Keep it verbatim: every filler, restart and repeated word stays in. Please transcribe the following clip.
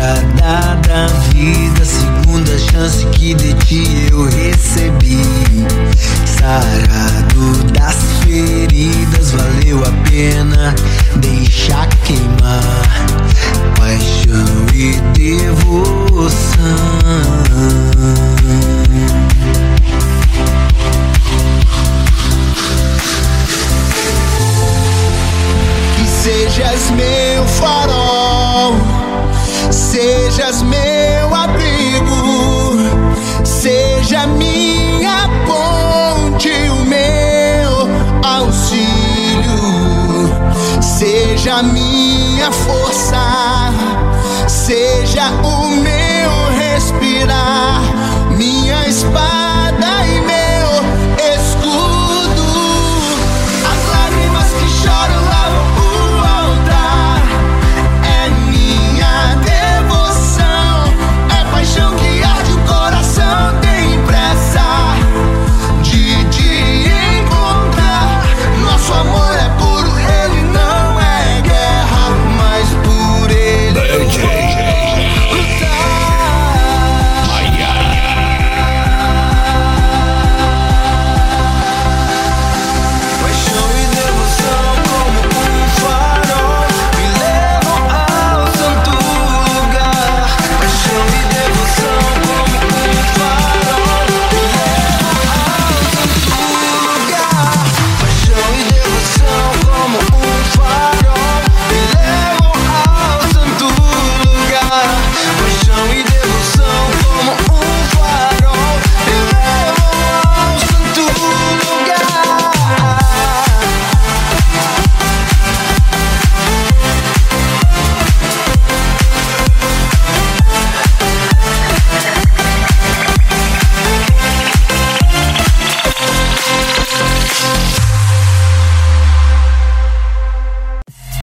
estrada da vida, segunda chance que de ti eu recebi. Sarado das feridas, valeu a pena deixar queimar paixão e devoção. Que sejas meu farol, sejas meu abrigo, seja minha ponte, o meu auxílio, seja minha força, seja o meu